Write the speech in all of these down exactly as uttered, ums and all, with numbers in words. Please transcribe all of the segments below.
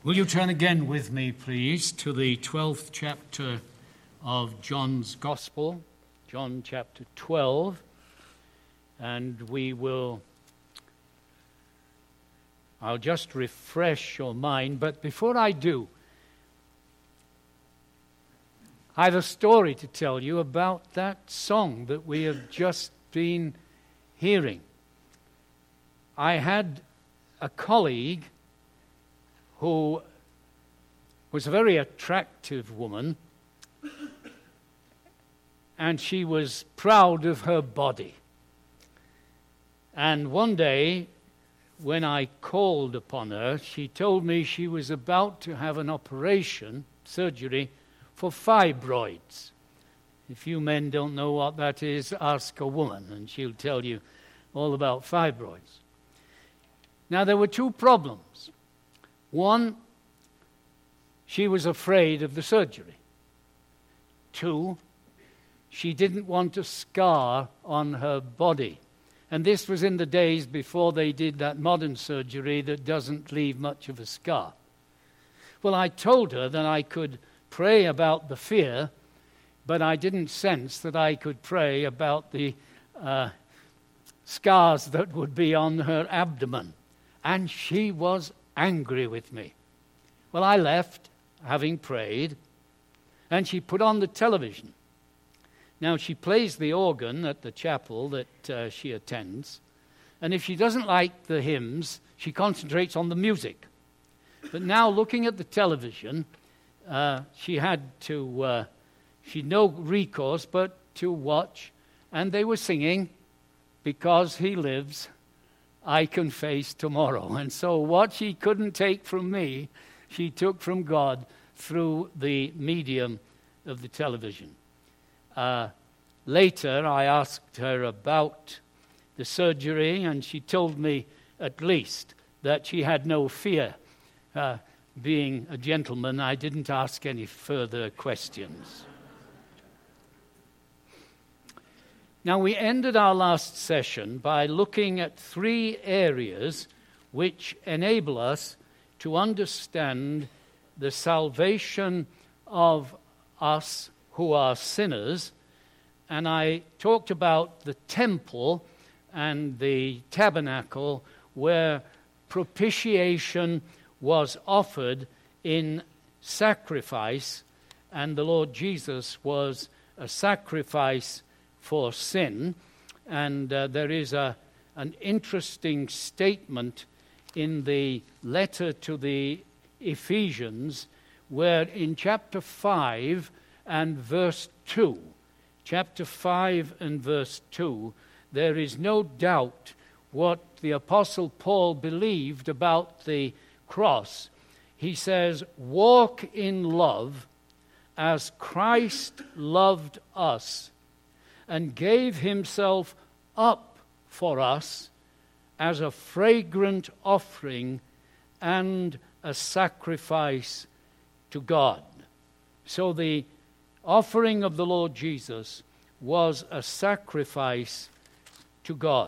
Will you turn again with me, please, to the twelfth chapter of John's Gospel, John chapter twelve, and we will, I'll just refresh your mind, but before I do, I have a story to tell you about that song that we have just been hearing. I had a colleague who was a very attractive woman, and she was proud of her body. And one day, when I called upon her, she told me she was about to have an operation, surgery, for fibroids. If you men don't know what that is, ask a woman, and she'll tell you all about fibroids. Now, there were two problems. One, she was afraid of the surgery. Two, she didn't want a scar on her body. And this was in the days before they did that modern surgery that doesn't leave much of a scar. Well, I told her that I could pray about the fear, but I didn't sense that I could pray about the uh, scars that would be on her abdomen. And she was angry with me. Well, I left, having prayed, and she put on the television. Now, she plays the organ at the chapel that uh, she attends, and if she doesn't like the hymns, she concentrates on the music. But now, looking at the television, uh, she had to, uh, she'd no recourse but to watch, and they were singing, "Because He Lives, I Can Face Tomorrow." And so what she couldn't take from me, she took from God through the medium of the television. Uh, later, I asked her about the surgery, and she told me at least that she had no fear. Uh, being a gentleman, I didn't ask any further questions. Now, we ended our last session by looking at three areas which enable us to understand the salvation of us who are sinners. And I talked about the temple and the tabernacle where propitiation was offered in sacrifice, and the Lord Jesus was a sacrifice for sin. And uh, there is a an interesting statement in the letter to the Ephesians, where in chapter five and verse two, chapter five and verse two, there is no doubt what the Apostle Paul believed about the cross. He says, "Walk in love as Christ loved us and gave himself up for us as a fragrant offering and a sacrifice to God." So the offering of the Lord Jesus was a sacrifice to God.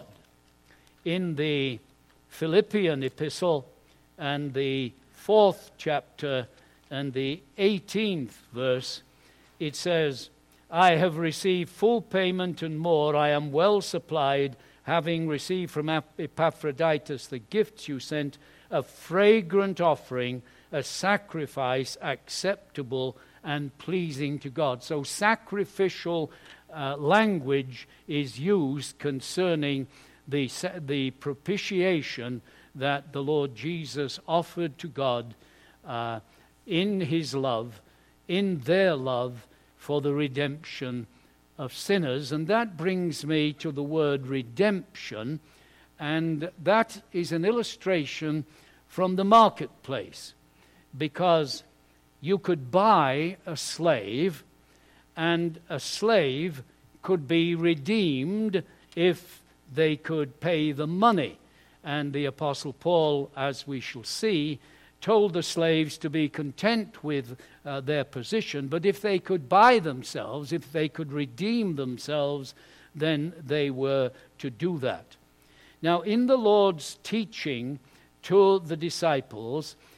In the Philippian epistle and the fourth chapter and the eighteenth verse, it says, "I have received full payment and more. I am well supplied, having received from Epaphroditus the gifts you sent, a fragrant offering, a sacrifice acceptable and pleasing to God." So sacrificial uh, language is used concerning the, the propitiation that the Lord Jesus offered to God uh, in his love, in their love, for the redemption of sinners. And that brings me to the word redemption, and that is an illustration from the marketplace, because you could buy a slave, and a slave could be redeemed if they could pay the money. And the Apostle Paul, as we shall see, told the slaves to be content with uh, their position, but if they could buy themselves, if they could redeem themselves, then they were to do that. Now, in the Lord's teaching to the disciples,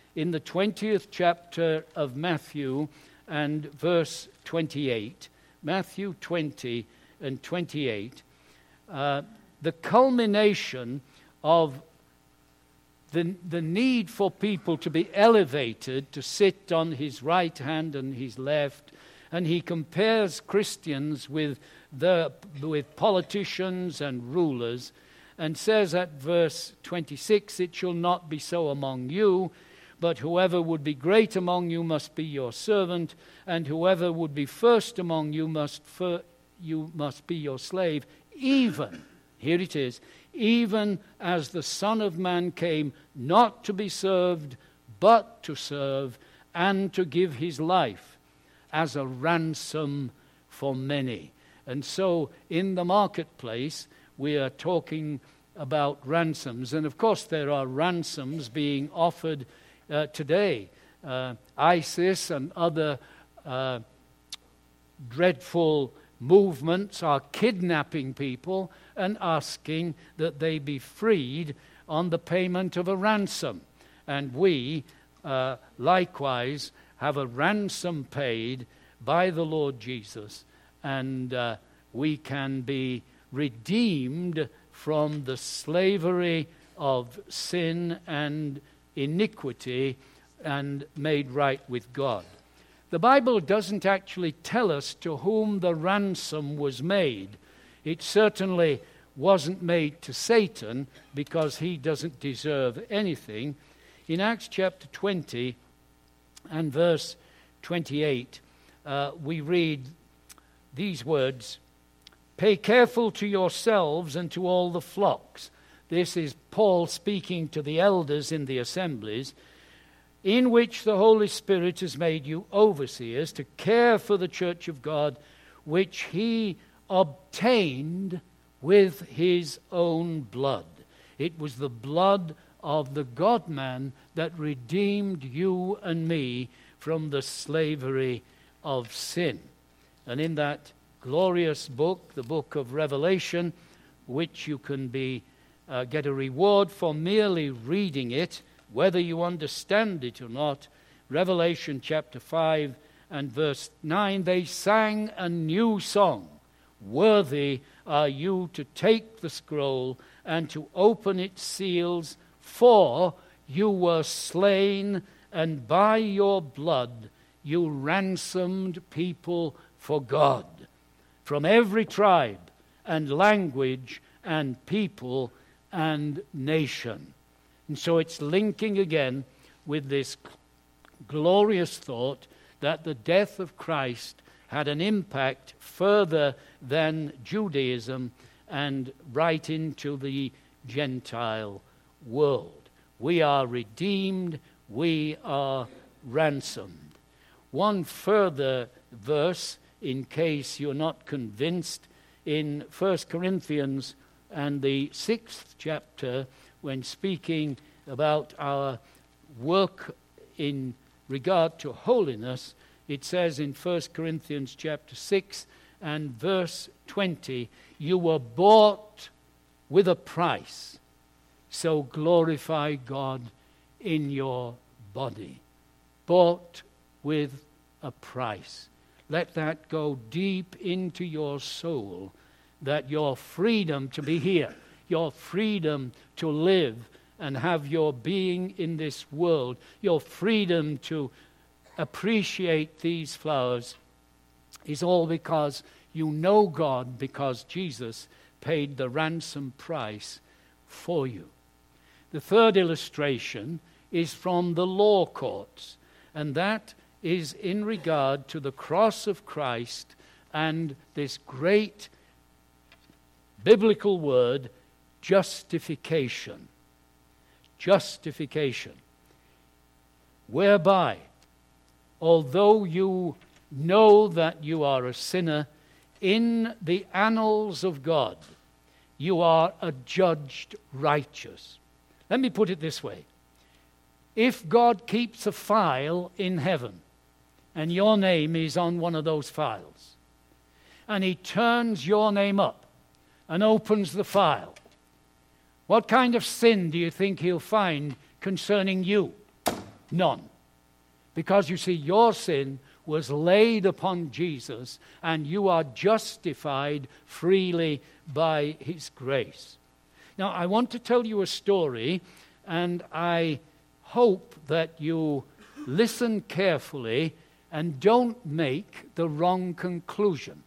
in the twentieth chapter of Matthew and verse twenty-eight. Matthew twenty and twenty-eight. Uh, the culmination of the, the need for people to be elevated, to sit on his right hand and his left. And he compares Christians with the with politicians and rulers, and says at verse twenty-six, "It shall not be so among you, but whoever would be great among you must be your servant, and whoever would be first among you must fir- you must be your slave, even," here it is, "even as the Son of Man came not to be served, but to serve, and to give his life as a ransom for many." And so in the marketplace, we are talking about ransoms. And of course, there are ransoms being offered uh, today. Uh, ISIS and other uh, dreadful movements are kidnapping people and asking that they be freed on the payment of a ransom. And we, uh, likewise, have a ransom paid by the Lord Jesus, and uh, we can be redeemed from the slavery of sin and iniquity and made right with God. The Bible doesn't actually tell us to whom the ransom was made. It certainly wasn't made to Satan, because he doesn't deserve anything. In Acts chapter twenty and verse twenty-eight, uh, we read these words, "Pay careful to yourselves and to all the flocks." This is Paul speaking to the elders in the assemblies, "in which the Holy Spirit has made you overseers, to care for the church of God, which he obtained with his own blood." It was the blood of the God-man that redeemed you and me from the slavery of sin. And in that glorious book, the book of Revelation, which you can be uh, get a reward for merely reading it, whether you understand it or not, Revelation chapter five and verse nine, "They sang a new song. Worthy are you to take the scroll and to open its seals, for you were slain, and by your blood you ransomed people for God, from every tribe and language and people and nation." And so it's linking again with this glorious thought that the death of Christ had an impact further than Judaism and right into the Gentile world. We are redeemed, we are ransomed. One further verse, in case you're not convinced, in First Corinthians and the sixth chapter, when speaking about our work in regard to holiness, it says in First Corinthians chapter six and verse twenty, "You were bought with a price, so glorify God in your body." Bought with a price. Let that go deep into your soul, that your freedom to be here, your freedom to live and have your being in this world, your freedom to appreciate these flowers, is all because you know God, because Jesus paid the ransom price for you. The third illustration is from the law courts, and that is in regard to the cross of Christ and this great biblical word, justification. Justification. Whereby, although you know that you are a sinner, in the annals of God, you are adjudged righteous. Let me put it this way. If God keeps a file in heaven, and your name is on one of those files, and he turns your name up and opens the file, what kind of sin do you think he'll find concerning you? None. Because you see, your sin was laid upon Jesus, and you are justified freely by his grace. Now, I want to tell you a story, and I hope that you listen carefully and don't make the wrong conclusion.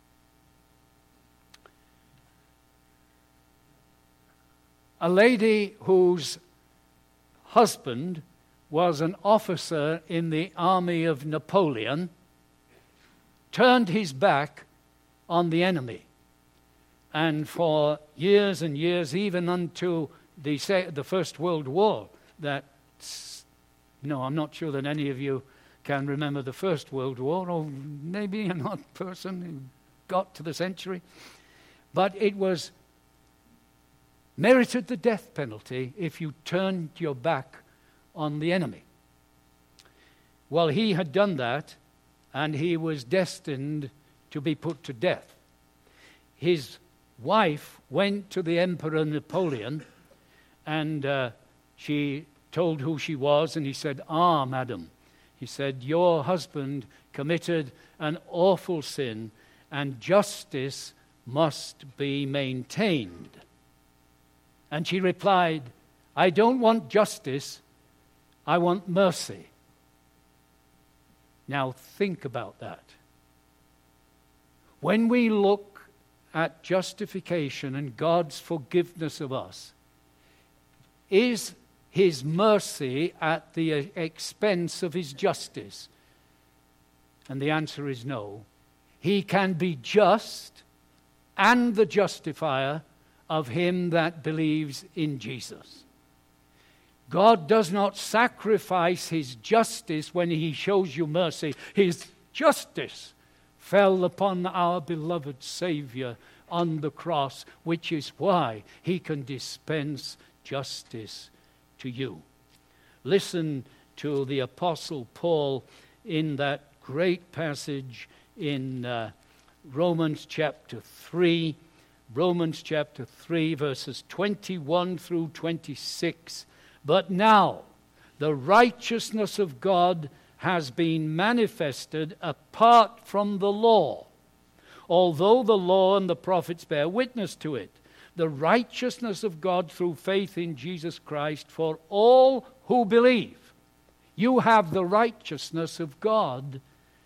A lady whose husband was an officer in the army of Napoleon turned his back on the enemy. And for years and years, even until the, the First World War, that, no, I'm not sure that any of you can remember the First World War, or maybe an odd person who got to the century. But it was merited the death penalty if you turned your back on the enemy. Well, he had done that, and he was destined to be put to death. His wife went to the Emperor Napoleon, and uh, she told who she was, and he said, "Ah, madam," he said, "your husband committed an awful sin, and justice must be maintained." And she replied, "I don't want justice, I want mercy." Now think about that. When we look at justification and God's forgiveness of us, is his mercy at the expense of his justice? And the answer is no. He can be just and the justifier of him that believes in Jesus. God does not sacrifice his justice when he shows you mercy. His justice fell upon our beloved Savior on the cross, which is why he can dispense justice to you. Listen to the Apostle Paul in that great passage in uh, Romans chapter three. Romans chapter three, verses twenty-one through twenty-six. "But now the righteousness of God has been manifested apart from the law, although the law and the prophets bear witness to it. The righteousness of God through faith in Jesus Christ for all who believe." You have the righteousness of God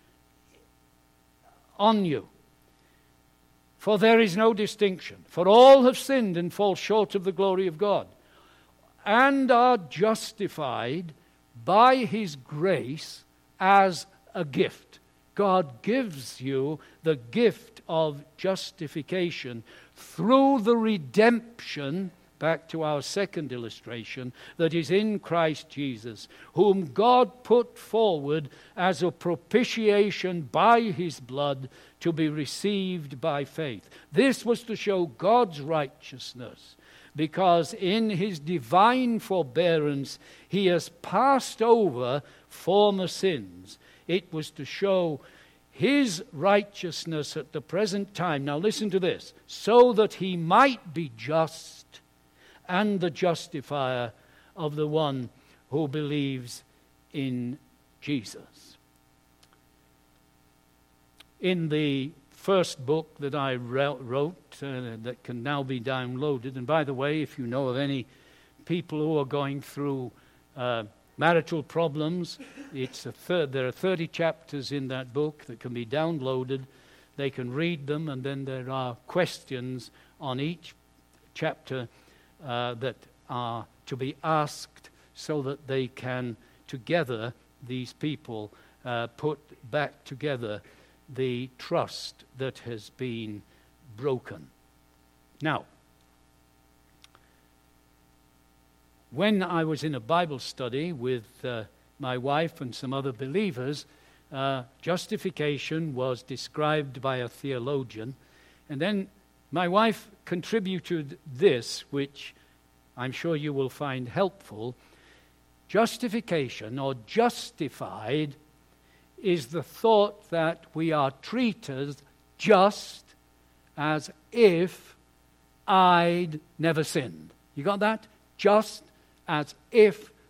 on you. "For there is no distinction, for all have sinned and fall short of the glory of God, and are justified by his grace as a gift." God gives you the gift of justification through the redemption, back to our second illustration, that is in Christ Jesus, whom God put forward as a propitiation by his blood to be received by faith. This was to show God's righteousness, because in his divine forbearance he has passed over former sins. It was to show his righteousness at the present time. Now listen to this. So that he might be just and the justifier of the one who believes in Jesus. In the first book that I wrote, uh, that can now be downloaded, and by the way, if you know of any people who are going through uh, marital problems, it's a third, there are thirty chapters in that book that can be downloaded. They can read them, and then there are questions on each chapter uh, that are to be asked, so that they can together, these people, uh, put back together the trust that has been broken. Now, when I was in a Bible study with uh, my wife and some other believers, uh, justification was described by a theologian, and then my wife contributed this, which I'm sure you will find helpful. Justification, or justified, is the thought that we are treated just as if I'd never sinned. You got that? Just as if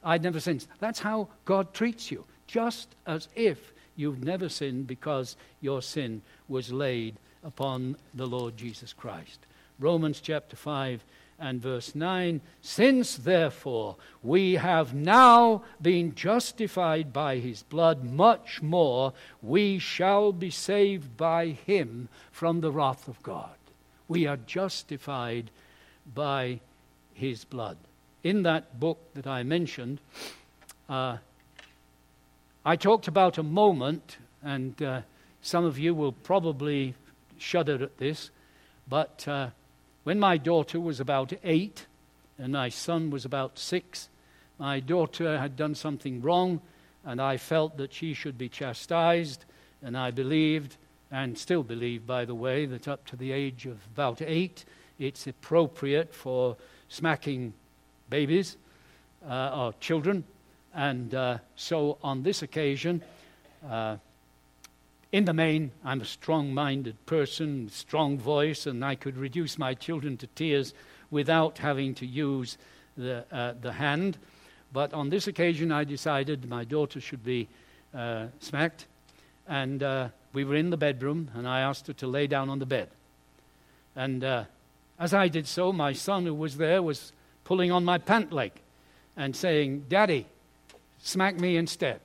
I'd never sinned. That's how God treats you, just as if you've never sinned, because your sin was laid upon the Lord Jesus Christ. Romans chapter five and verse nine, since therefore we have now been justified by his blood, much more we shall be saved by him from the wrath of God. We are justified by his blood. In that book that I mentioned, uh, I talked about a moment, and uh, some of you will probably shudder at this, but uh, when my daughter was about eight and my son was about six, my daughter had done something wrong, and I felt that she should be chastised, and I believed, and still believe, by the way, that up to the age of about eight, it's appropriate for smacking babies uh, or children. And uh, so on this occasion, uh, in the main, I'm a strong-minded person, strong voice, and I could reduce my children to tears without having to use the uh, the hand. But on this occasion, I decided my daughter should be uh, smacked. And uh, we were in the bedroom, and I asked her to lay down on the bed. And uh, as I did so, my son, who was there, was pulling on my pant leg and saying, "Daddy, smack me instead."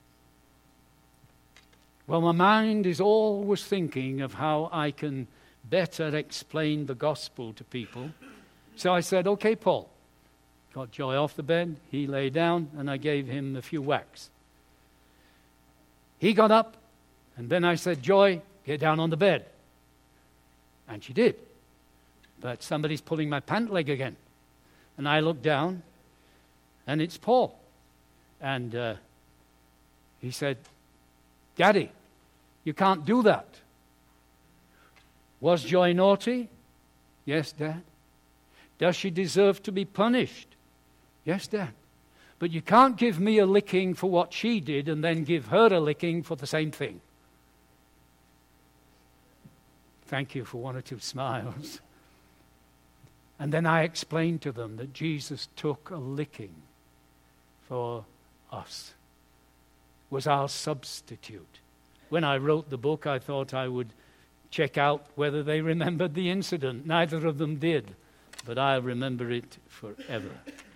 Well, my mind is always thinking of how I can better explain the gospel to people. So I said, "Okay, Paul." Got Joy off the bed, he lay down, and I gave him a few whacks. He got up, and then I said, "Joy, get down on the bed." And she did. But somebody's pulling my pant leg again. And I looked down, and it's Paul. And uh, he said, "Daddy, you can't do that." Was Joy naughty? Yes, Dad. Does she deserve to be punished? Yes, Dad. But you can't give me a licking for what she did and then give her a licking for the same thing. Thank you for one or two smiles. And then I explained to them that Jesus took a licking for us, was our substitute. When I wrote the book, I thought I would check out whether they remembered the incident. Neither of them did, but I'll remember it forever.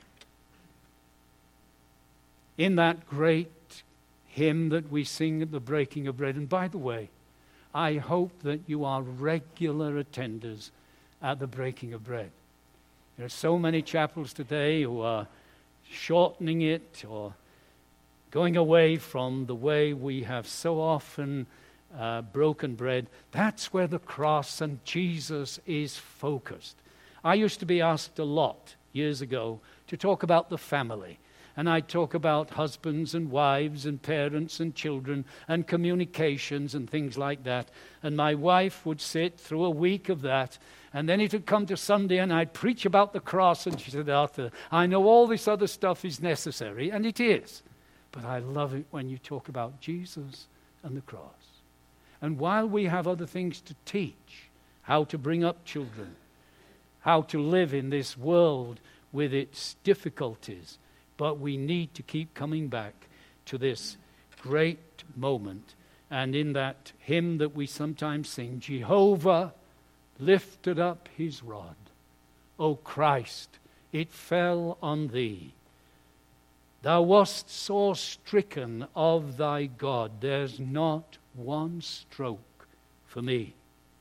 In that great hymn that we sing at the breaking of bread, and by the way, I hope that you are regular attenders at the breaking of bread. There are so many chapels today who are shortening it or going away from the way we have so often uh, broken bread. That's where the cross and Jesus is focused. I used to be asked a lot years ago to talk about the family. And I'd talk about husbands and wives and parents and children and communications and things like that. And my wife would sit through a week of that. And then it would come to Sunday and I'd preach about the cross. And she said, "Arthur, I know all this other stuff is necessary." And it is. But I love it when you talk about Jesus and the cross. And while we have other things to teach, how to bring up children, how to live in this world with its difficulties, but we need to keep coming back to this great moment. And in that hymn that we sometimes sing, Jehovah lifted up his rod. O Christ, it fell on thee. Thou wast sore stricken of thy God. There's not one stroke for me.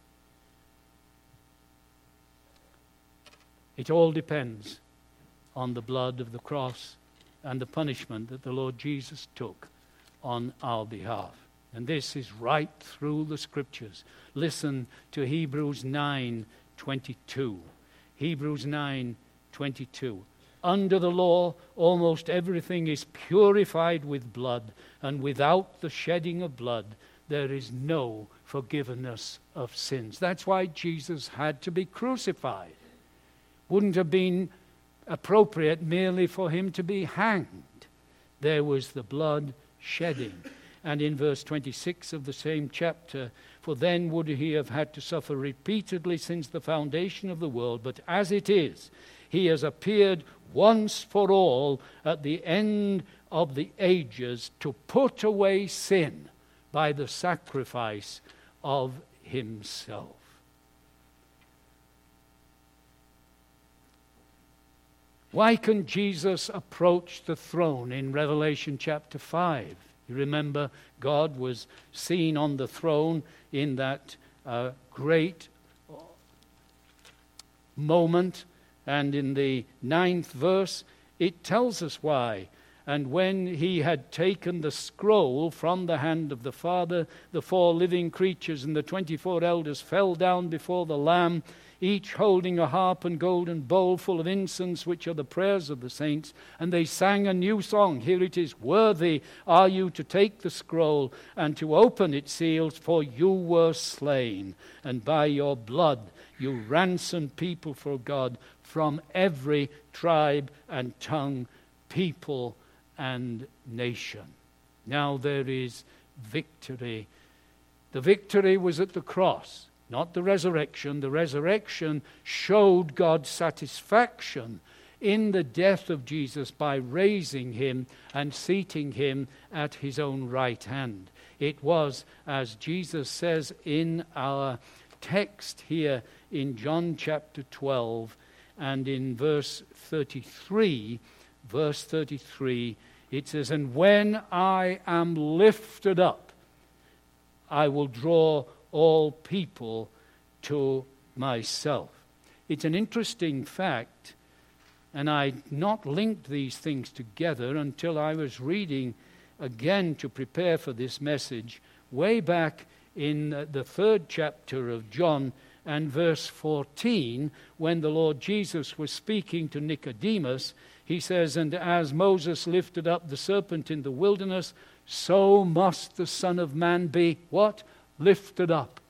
It all depends on the blood of the cross and the punishment that the Lord Jesus took on our behalf. And this is right through the Scriptures. Listen to Hebrews nine twenty-two. Hebrews nine twenty-two. Under the law, almost everything is purified with blood, and without the shedding of blood, there is no forgiveness of sins. That's why Jesus had to be crucified. Wouldn't have been appropriate merely for him to be hanged. There was the blood shedding. And in verse twenty-six of the same chapter, for then would he have had to suffer repeatedly since the foundation of the world, but as it is, He has appeared once for all at the end of the ages to put away sin by the sacrifice of himself. Why can Jesus approach the throne in Revelation chapter five? You remember God was seen on the throne in that uh, great moment, and in the ninth verse it tells us why. And when he had taken the scroll from the hand of the Father, the four living creatures and the twenty-four elders fell down before the Lamb, each holding a harp and golden bowl full of incense, which are the prayers of the saints. And they sang a new song. Here it is, worthy are you to take the scroll and to open its seals, for you were slain, and by your blood you ransomed people for God from every tribe and tongue, people and nation. Now there is victory. The victory was at the cross, not the resurrection. The resurrection showed God's satisfaction in the death of Jesus by raising him and seating him at his own right hand. It was, as Jesus says in our text here in John chapter twelve and in verse thirty-three, verse thirty-three, it says, and when I am lifted up, I will draw all people to myself. It's an interesting fact, and I'd not linked these things together until I was reading again to prepare for this message, way back in the third chapter of John and verse fourteen, when the Lord Jesus was speaking to Nicodemus. He says, and as Moses lifted up the serpent in the wilderness, so must the Son of Man be, what? Lifted up.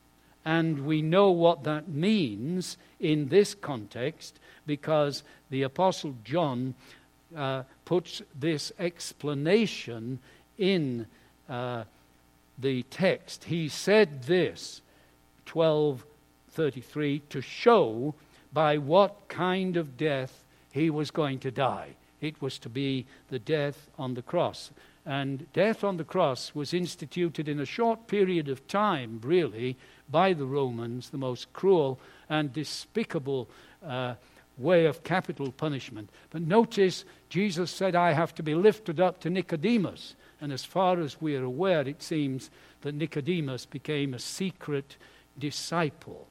And we know what that means in this context, because the Apostle John uh, puts this explanation in uh, the text. He said this, twelve thirty-three, to show by what kind of death he was going to die. It was to be the death on the cross. And death on the cross was instituted in a short period of time, really, by the Romans, the most cruel and despicable uh, way of capital punishment. But notice, Jesus said, I have to be lifted up to Nicodemus. And as far as we are aware, it seems that Nicodemus became a secret disciple.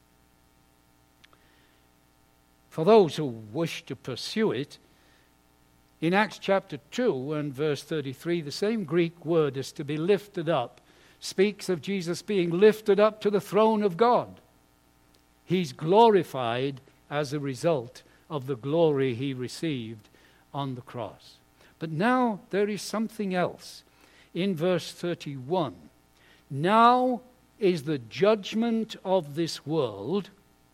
For those who wish to pursue it, in Acts chapter two and verse thirty-three, the same Greek word as to be lifted up speaks of Jesus being lifted up to the throne of God. He's glorified as a result of the glory he received on the cross. But now there is something else. In verse thirty-one, now is the judgment of this world.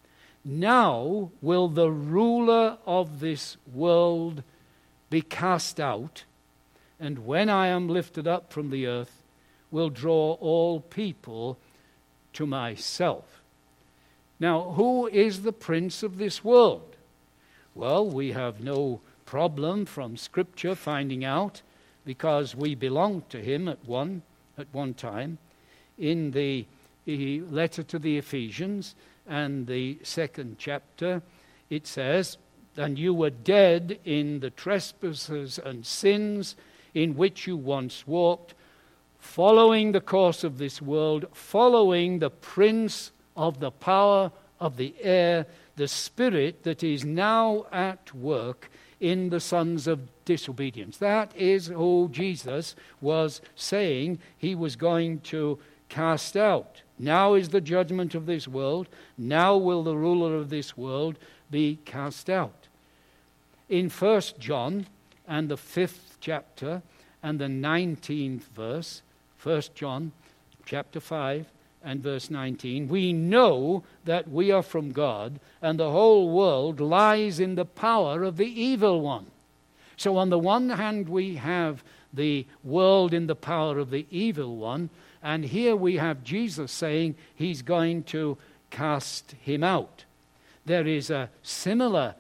Now will the ruler of this world be cast out, and when I am lifted up from the earth, will draw all people to myself. Now, who is the prince of this world? Well, we have no problem from Scripture finding out, because we belonged to him at one at one time. In the, the letter to the Ephesians and the second chapter, it says, and you were dead in the trespasses and sins in which you once walked, following the course of this world, following the prince of the power of the air, the spirit that is now at work in the sons of disobedience. That is who Jesus was saying he was going to cast out. Now is the judgment of this world. Now will the ruler of this world be cast out. In First John and the fifth chapter and the nineteenth verse, First John chapter five and verse nineteen, we know that we are from God, and the whole world lies in the power of the evil one. So on the one hand we have the world in the power of the evil one, and here we have Jesus saying he's going to cast him out. There is a similar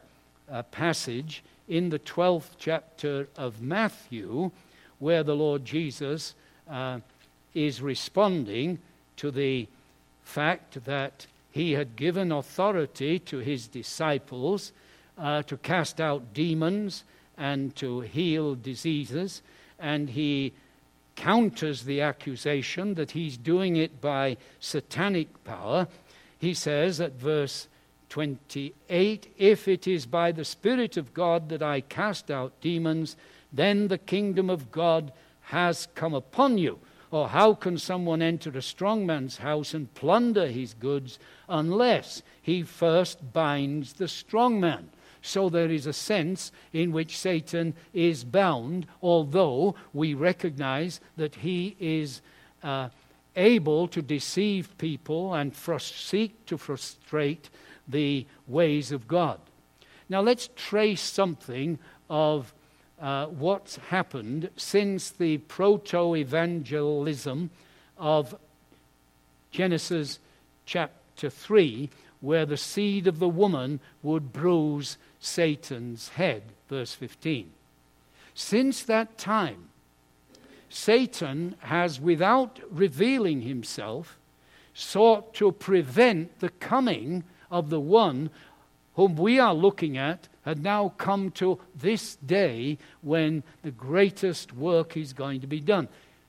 uh, passage in the twelfth chapter of Matthew, where the Lord Jesus uh, is responding to the fact that he had given authority to his disciples uh, to cast out demons and to heal diseases, and he counters the accusation that he's doing it by satanic power. He says at verse twenty-eight, "If it is by the Spirit of God that I cast out demons, then the kingdom of God has come upon you. Or how can someone enter a strong man's house and plunder his goods unless he first binds the strong man?" So there is a sense in which Satan is bound, although we recognize that he is uh, able to deceive people and frust- seek to frustrate the ways of God. Now let's trace something of uh, what's happened since the proto-evangelism of Genesis chapter three, where the seed of the woman would bruise Satan's head, verse fifteen. Since that time, Satan has, without revealing himself, sought to prevent the coming of the one whom we are looking at had now come to this day when the greatest work is going to be done.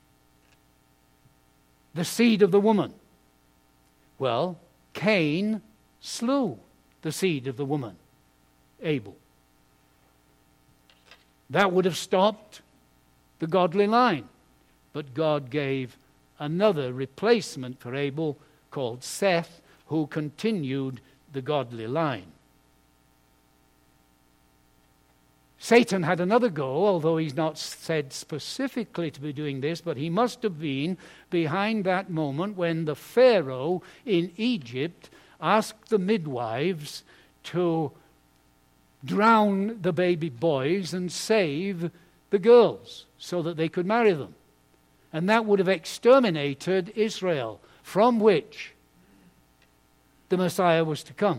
The seed of the woman. Well, Cain slew the seed of the woman, Abel. That would have stopped the godly line. But God gave another replacement for Abel called Seth, who continued the godly line. Satan had another go, although he's not said specifically to be doing this, but he must have been behind that moment when the Pharaoh in Egypt asked the midwives to drown the baby boys and save the girls so that they could marry them. And that would have exterminated Israel, from which the Messiah was to come.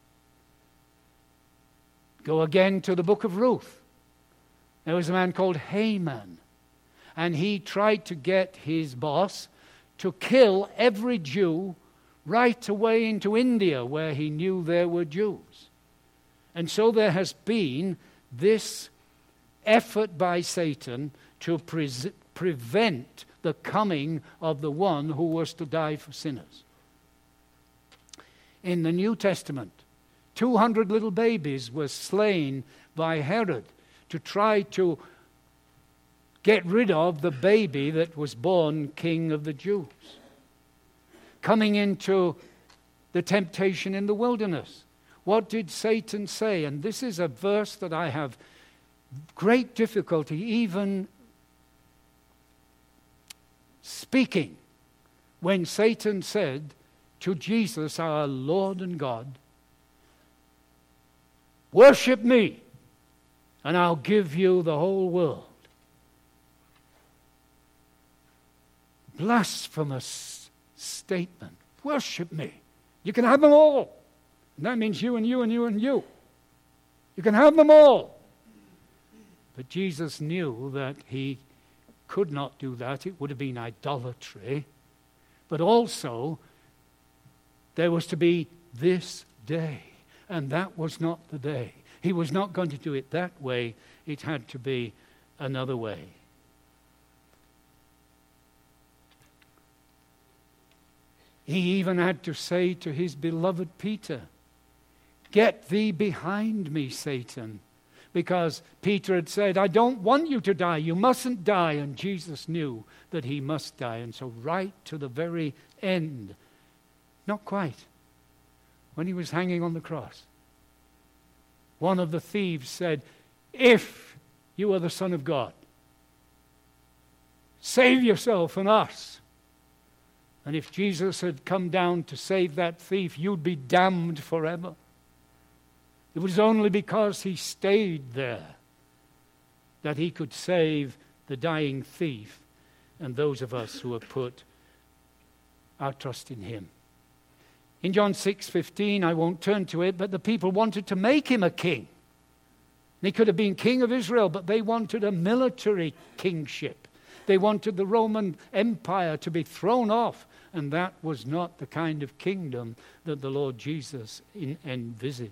Go again to the book of Ruth. There was a man called Haman, and he tried to get his boss to kill every Jew right away into India, where he knew there were Jews. And so there has been this effort by Satan to pre- prevent the coming of the one who was to die for sinners. In the New Testament, two hundred little babies were slain by Herod to try to get rid of the baby that was born king of the Jews. Coming into the temptation in the wilderness, what did Satan say? And this is a verse that I have great difficulty even speaking. When Satan said to Jesus, our Lord and God, "Worship me, and I'll give you the whole world." Blasphemous statement. Worship me. You can have them all. And that means you and you and you and you. You can have them all. But Jesus knew that he could not do that. It would have been idolatry. But also, there was to be this day. And that was not the day. He was not going to do it that way. It had to be another way. He even had to say to his beloved Peter, "Get thee behind me, Satan." Because Peter had said, "I don't want you to die. You mustn't die." And Jesus knew that he must die. And so right to the very end, not quite, when he was hanging on the cross, one of the thieves said, "If you are the Son of God, save yourself and us." And if Jesus had come down to save that thief, you'd be damned forever. It was only because he stayed there that he could save the dying thief and those of us who have put our trust in him. In John six fifteen, I won't turn to it, but the people wanted to make him a king. They could have been king of Israel, but they wanted a military kingship. They wanted the Roman Empire to be thrown off, and that was not the kind of kingdom that the Lord Jesus in, envisaged.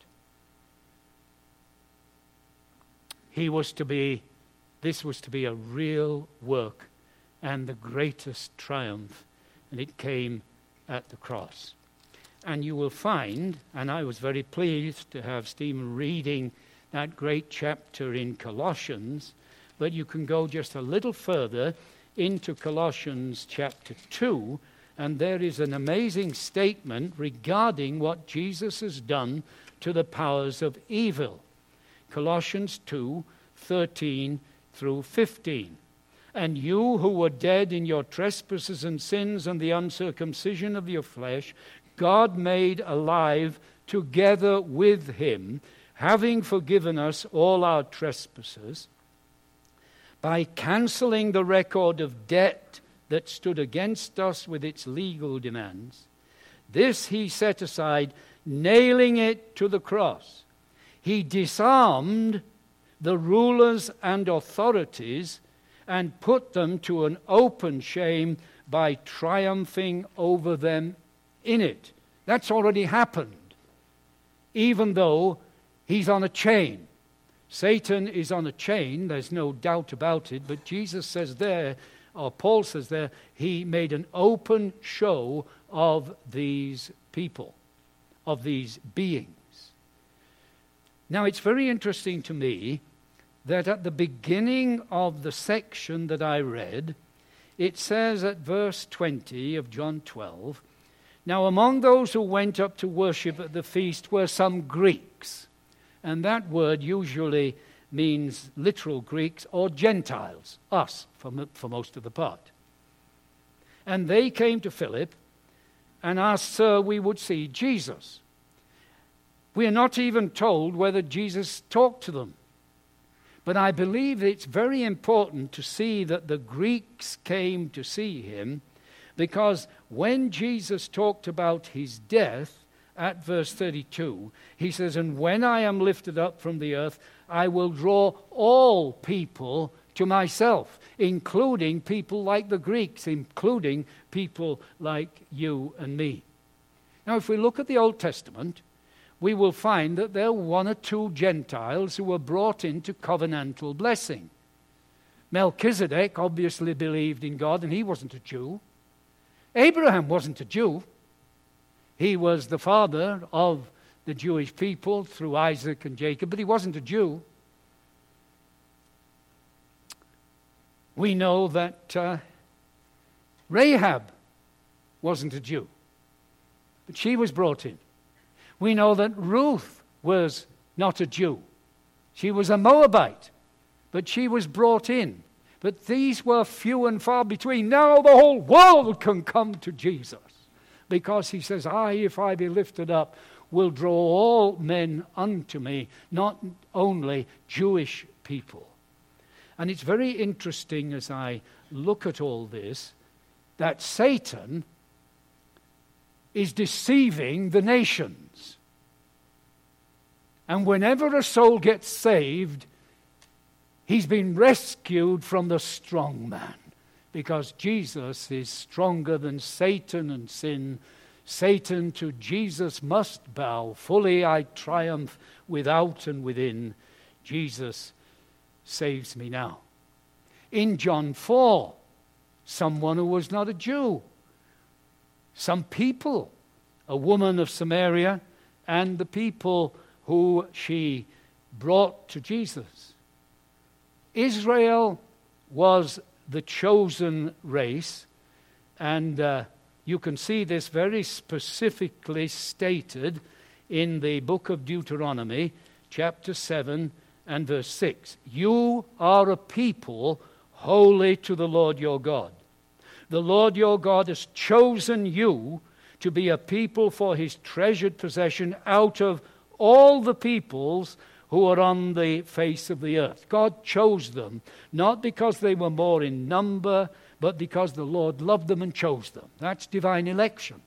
He was to be, this was to be a real work and the greatest triumph, and it came at the cross. And you will find, and I was very pleased to have Stephen reading that great chapter in Colossians, but you can go just a little further into Colossians chapter two, and there is an amazing statement regarding what Jesus has done to the powers of evil. Colossians two, thirteen through fifteen. And you who were dead in your trespasses and sins and the uncircumcision of your flesh, God made alive together with him, having forgiven us all our trespasses, by cancelling the record of debt that stood against us with its legal demands. This he set aside, nailing it to the cross. He disarmed the rulers and authorities and put them to an open shame by triumphing over them in it. That's already happened, even though he's on a chain. Satan is on a chain, there's no doubt about it, but Jesus says there, or Paul says there, he made an open show of these people, of these beings. Now, it's very interesting to me that at the beginning of the section that I read, it says at verse twenty of John twelve, now among those who went up to worship at the feast were some Greeks. And that word usually means literal Greeks or Gentiles, us, for, for most of the part. And they came to Philip and asked, Sir, we would see Jesus. We are not even told whether Jesus talked to them. But I believe it's very important to see that the Greeks came to see him, because when Jesus talked about his death, at verse thirty-two, he says, and when I am lifted up from the earth, I will draw all people to myself, including people like the Greeks, including people like you and me. Now, if we look at the Old Testament, we will find that there were one or two Gentiles who were brought into covenantal blessing. Melchizedek obviously believed in God, and he wasn't a Jew. Abraham wasn't a Jew. He was the father of the Jewish people through Isaac and Jacob, but he wasn't a Jew. We know that uh, Rahab wasn't a Jew, but she was brought in. We know that Ruth was not a Jew. She was a Moabite, but she was brought in. But these were few and far between. Now the whole world can come to Jesus, because he says, I, if I be lifted up, will draw all men unto me, not only Jewish people. And it's very interesting as I look at all this, that Satan is deceiving the nations. And whenever a soul gets saved, he's been rescued from the strong man, because Jesus is stronger than Satan and sin. Satan to Jesus must bow. Fully I triumph without and within. Jesus saves me now. In John four, someone who was not a Jew, some people, a woman of Samaria, and the people who she brought to Jesus. Israel was the chosen race, and uh, you can see this very specifically stated in the book of Deuteronomy, chapter seven and verse six. You are a people holy to the Lord your God. The Lord your God has chosen you to be a people for his treasured possession out of all the peoples who are on the face of the earth. God chose them, not because they were more in number, but because the Lord loved them and chose them. That's divine election.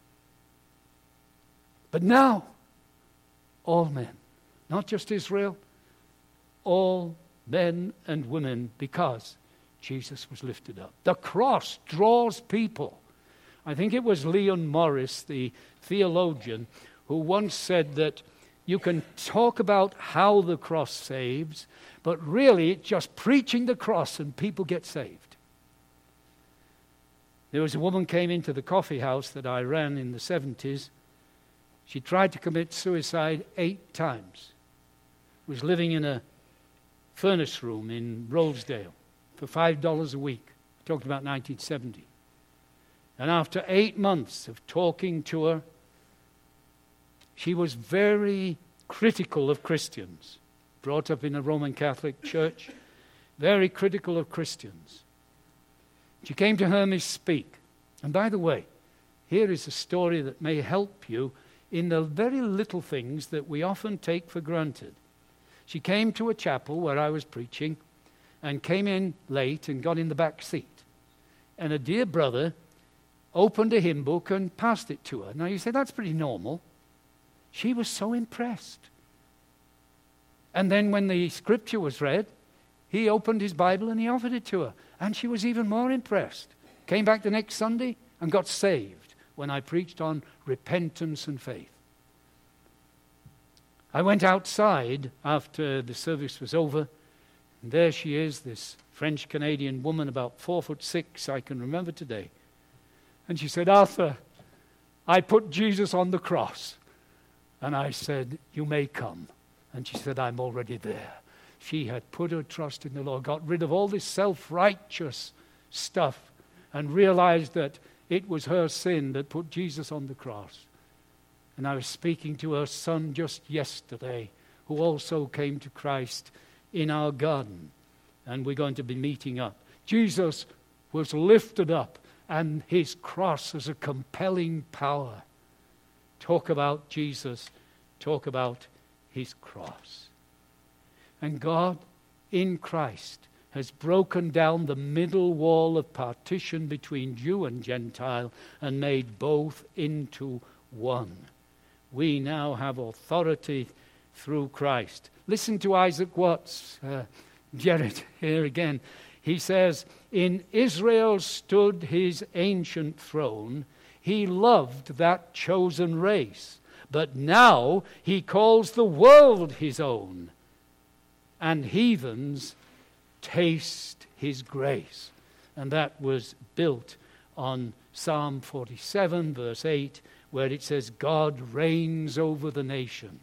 But now, all men, not just Israel, all men and women because Jesus was lifted up. The cross draws people. I think it was Leon Morris, the theologian, who once said that you can talk about how the cross saves, but really it's just preaching the cross and people get saved. There was a woman came into the coffee house that I ran in the seventies. She tried to commit suicide eight times. Was living in a furnace room in Rosedale for five dollars a week. I talked about nineteen seventy. And after eight months of talking to her, she was very critical of Christians. Brought up in a Roman Catholic church, very critical of Christians. She came to Hermes Speak. And by the way, here is a story that may help you in the very little things that we often take for granted. She came to a chapel where I was preaching and came in late and got in the back seat. And a dear brother opened a hymn book and passed it to her. Now you say, that's pretty normal. She was so impressed. And then when the scripture was read, he opened his Bible and he offered it to her. And she was even more impressed. Came back the next Sunday and got saved when I preached on repentance and faith. I went outside after the service was over, and there she is, this French-Canadian woman, about four foot six, I can remember today. And she said, Arthur, I put Jesus on the cross. And I said, you may come. And she said, I'm already there. She had put her trust in the Lord, got rid of all this self-righteous stuff, and realized that it was her sin that put Jesus on the cross. And I was speaking to her son just yesterday, who also came to Christ in our garden. And we're going to be meeting up. Jesus was lifted up, and his cross is a compelling power. Talk about Jesus. Talk about his cross. And God, in Christ, has broken down the middle wall of partition between Jew and Gentile and made both into one. We now have authority through Christ. Listen to Isaac Watts, uh, Jared, here again. He says, in Israel stood his ancient throne. He loved that chosen race. But now he calls the world his own. And heathens taste his grace. And that was built on Psalm forty-seven, verse eight, where it says, God reigns over the nations.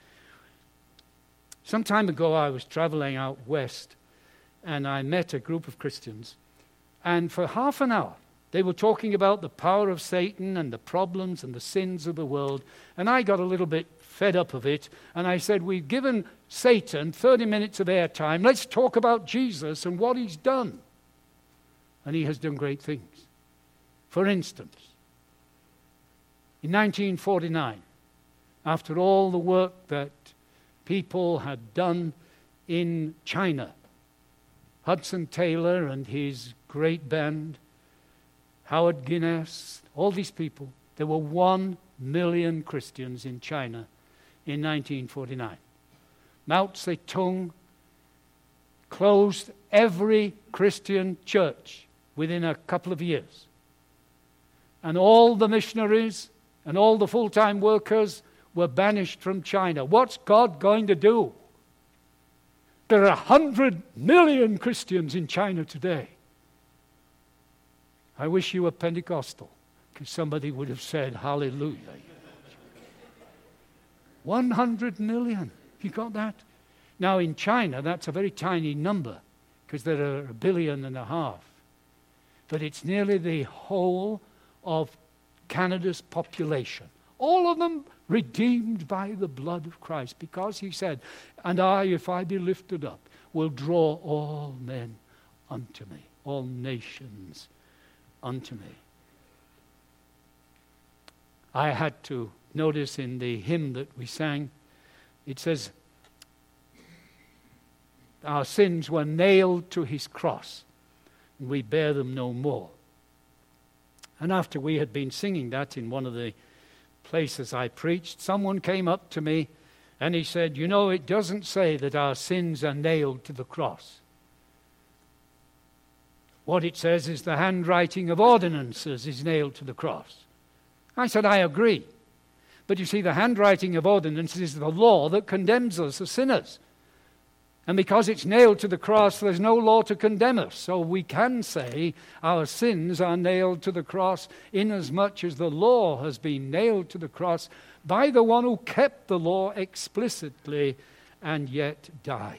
Some time ago, I was traveling out west, and I met a group of Christians. And for half an hour, they were talking about the power of Satan and the problems and the sins of the world. And I got a little bit fed up of it. And I said, we've given Satan thirty minutes of airtime. Let's talk about Jesus and what he's done. And he has done great things. For instance, in nineteen forty-nine, after all the work that people had done in China, Hudson Taylor and his great band, Howard Guinness, all these people, there were one million Christians in China in nineteen forty-nine. Mao Zedong closed every Christian church within a couple of years. And all the missionaries and all the full-time workers were banished from China. What's God going to do? There are a hundred million Christians in China today. I wish you were Pentecostal, because somebody would have said, hallelujah. one hundred million. You got that? Now in China, that's a very tiny number, because there are a billion and a half. But it's nearly the whole of Canada's population. All of them redeemed by the blood of Christ, because he said, and I, if I be lifted up, will draw all men unto me, all nations unto me. I had to notice in the hymn that we sang, it says, our sins were nailed to his cross, and we bear them no more. And after we had been singing that in one of the places I preached, someone came up to me And he said, you know, it doesn't say that our sins are nailed to the cross. What it says is the handwriting of ordinances is nailed to the cross. I said, I agree. But you see, the handwriting of ordinances is the law that condemns us as sinners. And because it's nailed to the cross, there's no law to condemn us. So we can say our sins are nailed to the cross inasmuch as the law has been nailed to the cross by the one who kept the law explicitly and yet died.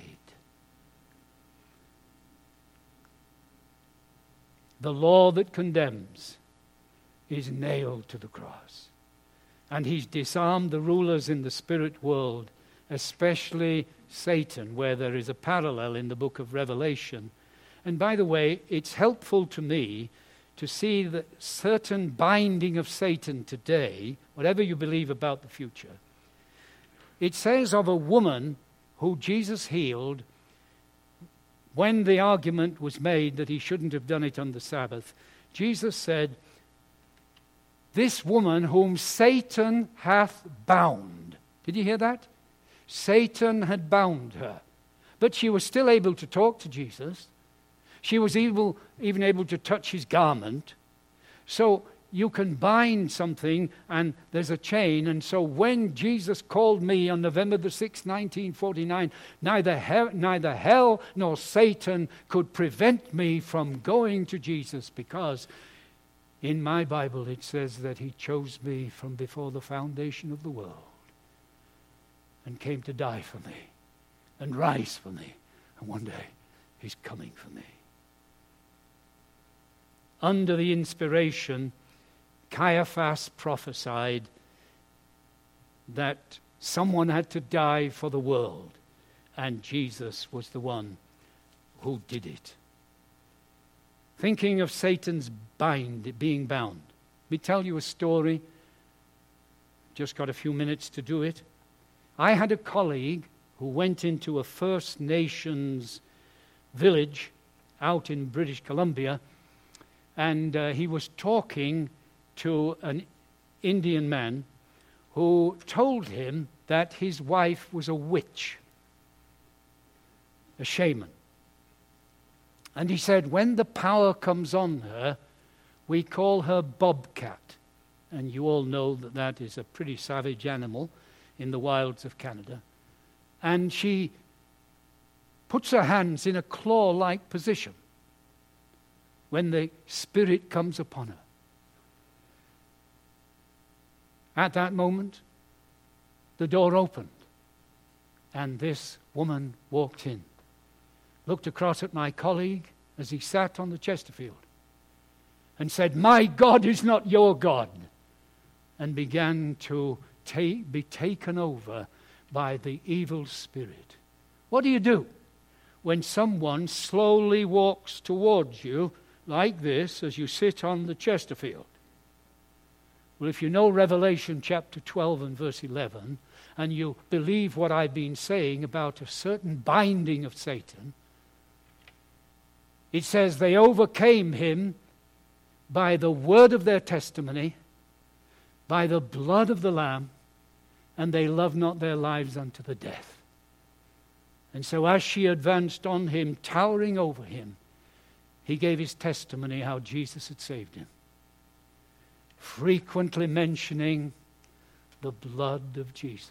The law that condemns is nailed to the cross. And he's disarmed the rulers in the spirit world, especially Satan, where there is a parallel in the book of Revelation. And by the way, it's helpful to me to see that certain binding of Satan today, whatever you believe about the future. It says of a woman who Jesus healed, when the argument was made that he shouldn't have done it on the Sabbath, Jesus said, this woman whom Satan hath bound. Did you hear that? Satan had bound her. But she was still able to talk to Jesus. She was able, even able to touch his garment. So you can bind something and there's a chain. And so when Jesus called me on November the sixth, nineteen forty-nine, neither hell, neither hell nor Satan could prevent me from going to Jesus, because in my Bible it says that he chose me from before the foundation of the world and came to die for me and rise for me. And one day he's coming for me. Under the inspiration, Caiaphas prophesied that someone had to die for the world, and Jesus was the one who did it. Thinking of Satan's bind, being bound, let me tell you a story. Just got a few minutes to do it. I had a colleague who went into a First Nations village out in British Columbia, and uh, he was talking to an Indian man who told him that his wife was a witch, a shaman. And he said, when the power comes on her, we call her Bobcat. And you all know that that is a pretty savage animal in the wilds of Canada. And she puts her hands in a claw-like position when the spirit comes upon her. At that moment, the door opened, and this woman walked in, looked across at my colleague as he sat on the Chesterfield, and said, "My God is not your God," and began to take, be taken over by the evil spirit. What do you do when someone slowly walks towards you like this as you sit on the Chesterfield? Well, if you know Revelation chapter twelve and verse eleven, and you believe what I've been saying about a certain binding of Satan, it says they overcame him by the word of their testimony, by the blood of the Lamb, and they loved not their lives unto the death. And so as she advanced on him, towering over him, he gave his testimony how Jesus had saved him, frequently mentioning the blood of Jesus.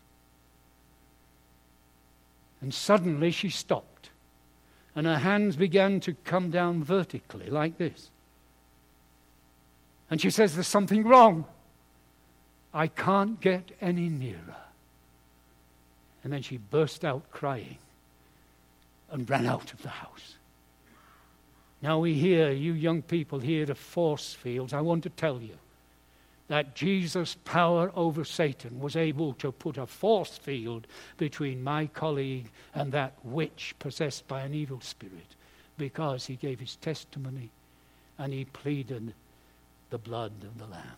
And suddenly she stopped, and her hands began to come down vertically like this. And she says, "There's something wrong. I can't get any nearer." And then she burst out crying and ran out of the house. Now we hear, you young people hear of force fields. I want to tell you that Jesus' power over Satan was able to put a force field between my colleague and that witch possessed by an evil spirit, because he gave his testimony and he pleaded the blood of the Lamb.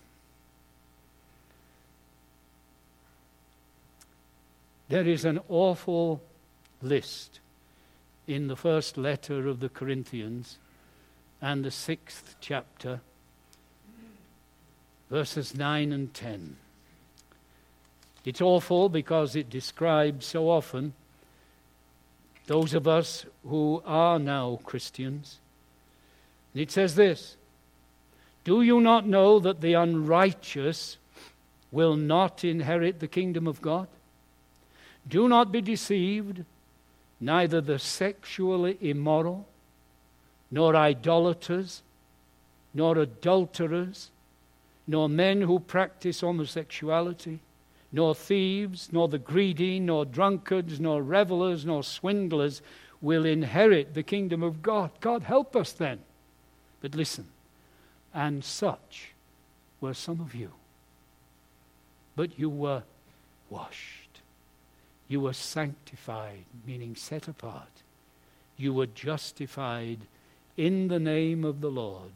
There is an awful list in the first letter of the Corinthians and the sixth chapter, verses nine and ten. It's awful because it describes so often those of us who are now Christians. And it says this, do you not know that the unrighteous will not inherit the kingdom of God? Do not be deceived, neither the sexually immoral, nor idolaters, nor adulterers, nor men who practice homosexuality, nor thieves, nor the greedy, nor drunkards, nor revelers, nor swindlers will inherit the kingdom of God. God help us then. But listen, and such were some of you. But you were washed. You were sanctified, meaning set apart. You were justified in the name of the Lord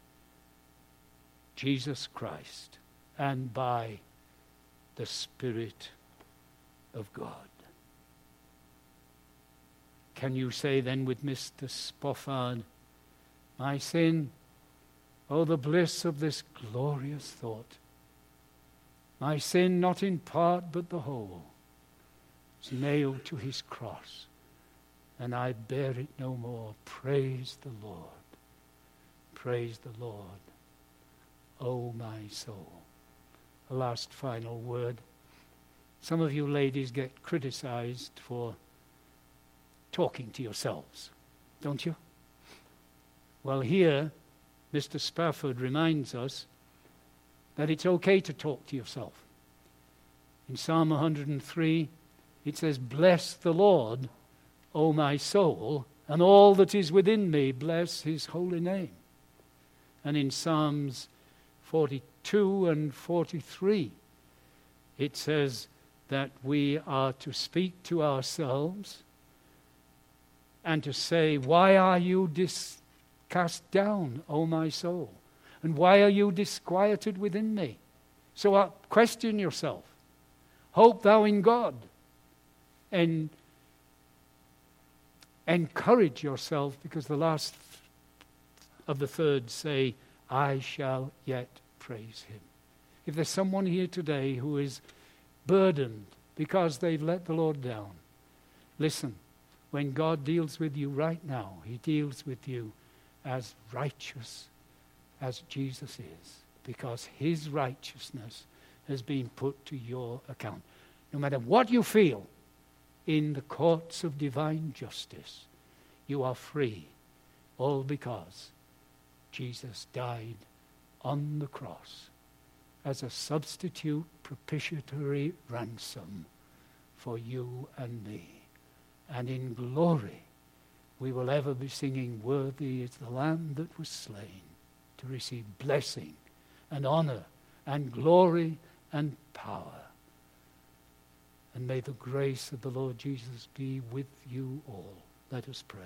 Jesus Christ and by the Spirit of God. Can you say then with Mister Spofford, my sin, oh the bliss of this glorious thought, my sin not in part but the whole is nailed to his cross, and I bear it no more. Praise the Lord. Praise the Lord. Oh my soul. A last final word. Some of you ladies get criticized for talking to yourselves, don't you? Well, here, Mister Spafford reminds us that it's okay to talk to yourself. In Psalm one hundred three, it says, bless the Lord, O my soul, and all that is within me, bless his holy name. And in Psalms forty-two and forty-three, it says that we are to speak to ourselves and to say, why are you dis- cast down, O my soul? And why are you disquieted within me? So uh, question yourself. Hope thou in God. And encourage yourself, because the last of the third say, I shall yet praise him. If there's someone here today who is burdened because they've let the Lord down, listen, when God deals with you right now, he deals with you as righteous as Jesus is, because his righteousness has been put to your account. No matter what you feel, in the courts of divine justice, you are free, all because Jesus died on the cross as a substitute propitiatory ransom for you and me. And in glory, we will ever be singing, worthy is the Lamb that was slain to receive blessing and honor and glory and power. And may the grace of the Lord Jesus be with you all. Let us pray.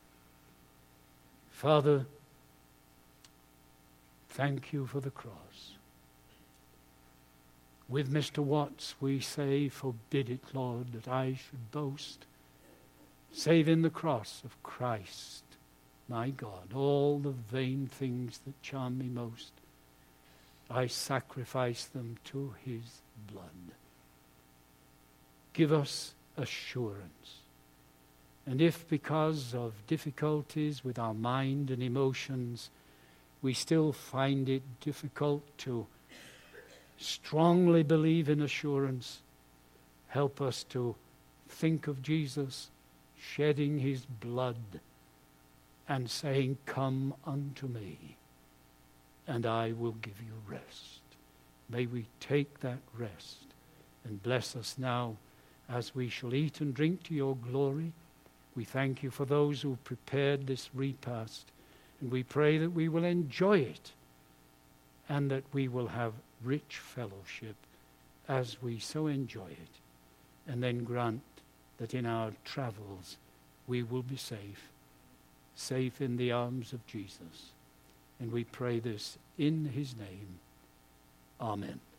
Father, thank you for the cross. With Mister Watts we say, forbid it, Lord, that I should boast, save in the cross of Christ, my God. All the vain things that charm me most, I sacrifice them to his blood. Give us assurance. And if because of difficulties with our mind and emotions, we still find it difficult to strongly believe in assurance, help us to think of Jesus shedding his blood and saying, come unto me, and I will give you rest. May we take that rest, and bless us now as we shall eat and drink to your glory. We thank you for those who prepared this repast, and we pray that we will enjoy it and that we will have rich fellowship as we so enjoy it. And then grant that in our travels we will be safe, safe in the arms of Jesus. And we pray this in his name. Amen.